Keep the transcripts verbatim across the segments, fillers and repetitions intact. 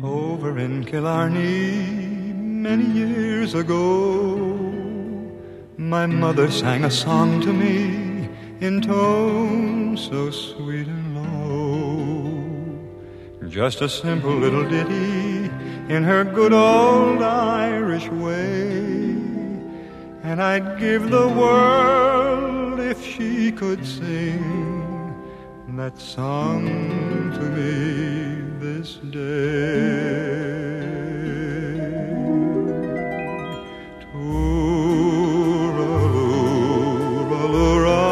Over in Killarney many years ago, my mother sang a song to me in tones so sweet and low. Just a simple little ditty in her good old Irish way, and I'd give the world if she could sing that song to me this day. Tooraloo-ra-loo-ra,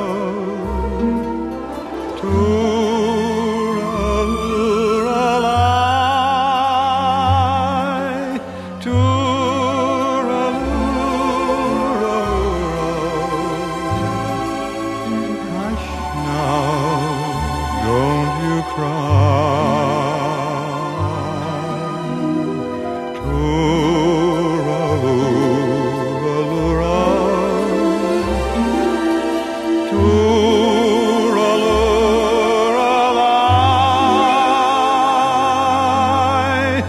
tooraloo-ra-li, tooraloo-ra-loo-ra. Hush now, don't you cry. Tooraloo-ra-loo-ra, tooraloo-ra-li,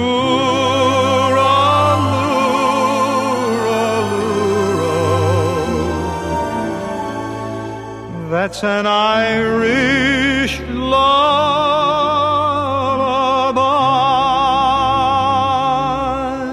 tooraloo-ra-loo-ra. That's an Irish lullaby.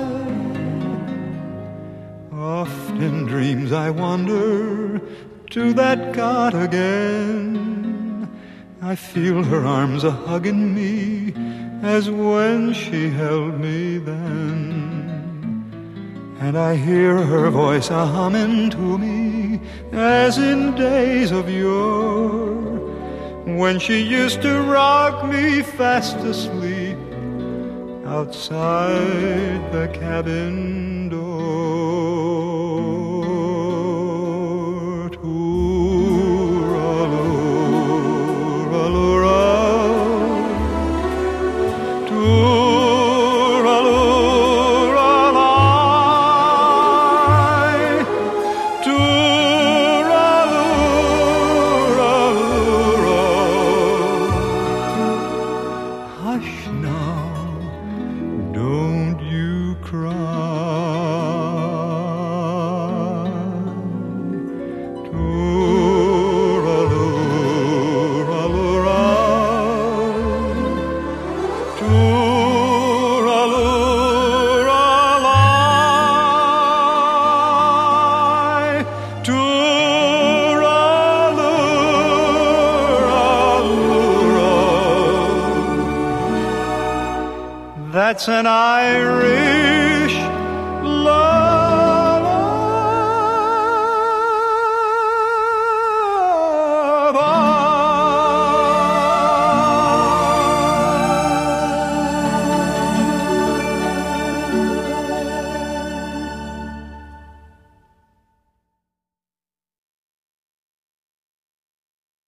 Oft in dreams I wander to that God again. I feel her arms a-hugging me as when she held me then. And I hear her voice a-humming to me as in days of yore, when she used to rock me fast asleep outside the cabin door. Tooraloo-ra-loo-ra, tooraloo-ra-li, tooraloo-ra-loo-ra. Hush now, don't you cry. Tooraloo-ra-loo-ra, tooraloo-ra-li, tooraloo-ra-loo-ra. That's an Irish love.